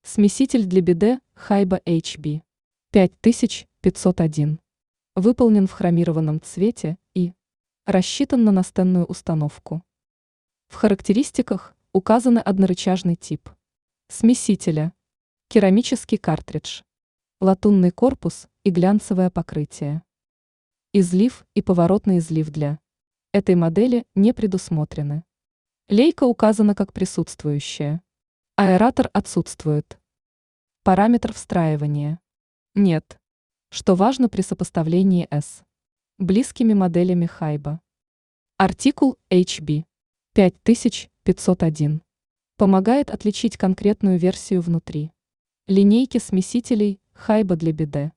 Смеситель для биде Хайба HB 5501. Выполнен в хромированном цвете и рассчитан на настенную установку. В характеристиках указаны однорычажный тип смесителя, керамический картридж, латунный корпус и глянцевое покрытие. Излив и поворотный излив для этой модели не предусмотрены. Лейка указана как присутствующая. Аэратор отсутствует. Параметр встраивания нет, что важно при сопоставлении с близкими моделями Хайба. Артикул HB 5501 помогает отличить конкретную версию внутри линейки смесителей Хайба для биде.